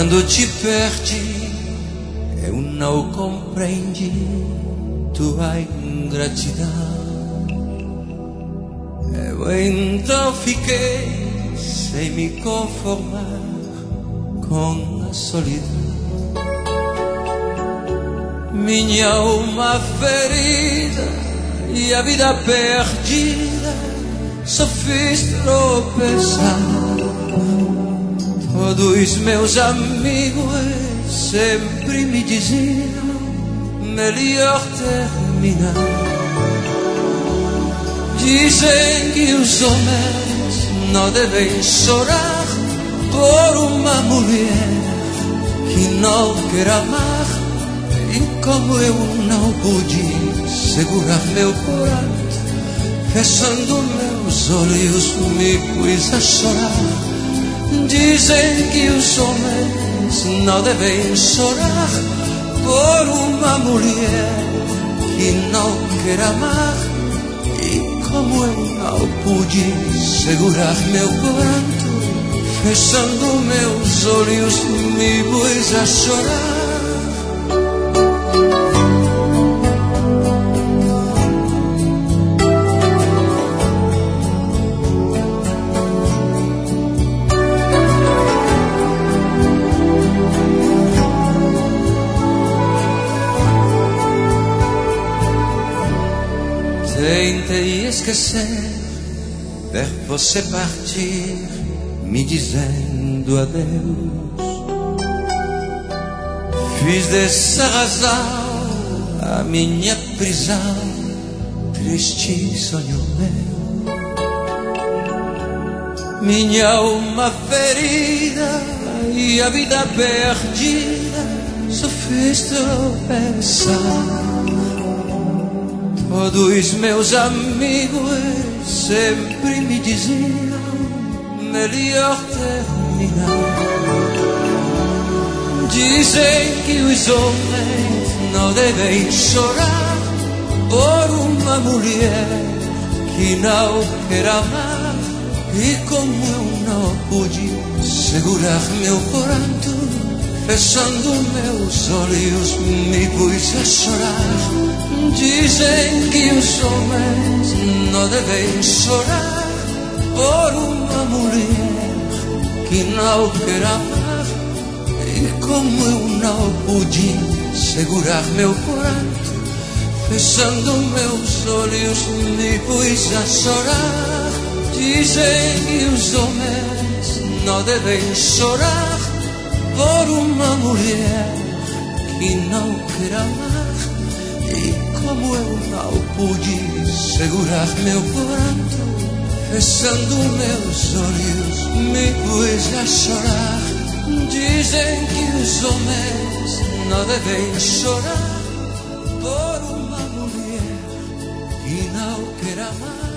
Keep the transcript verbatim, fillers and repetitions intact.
Quando te perdi, eu não compreendi tua ingratidão. Eu então fiquei sem me conformar com a solidão. Minha alma ferida e a vida perdida só fiz tropeçar. Todos meus amigos sempre me diziam melhor terminar. Dizem que os homens não devem chorar por uma mulher que não quer amar. E como eu não pude segurar meu pranto, fechando meus olhos me pus a chorar. Dizem que os homens não devem chorar por uma mulher que não quer amar. E como eu não pude segurar meu pranto, fechando meus olhos me pus a chorar. Tentei esquecer, ver você partir, me dizendo adeus. Fiz dessa razão a minha prisão, triste sonho meu. Minha alma ferida e a vida perdida só fiz tropeçar. Todos meus amigos sempre me diziam melhor terminar. Dizem que os homens não devem chorar por uma mulher que não quer amar. E como eu não pude segurar meu pranto, fechando meus olhos me pus a chorar. Dizem que os homens não devem chorar por uma mulher que não quer amar. E como eu não pude segurar meu pranto, fechando meus olhos me pus a chorar. Dizem que os homens não devem chorar por uma mulher que não quer amar. E como eu não pude segurar meu pranto, fechando meus olhos me pus a chorar. Dizem que os homens não devem chorar por uma mulher que não quer amar.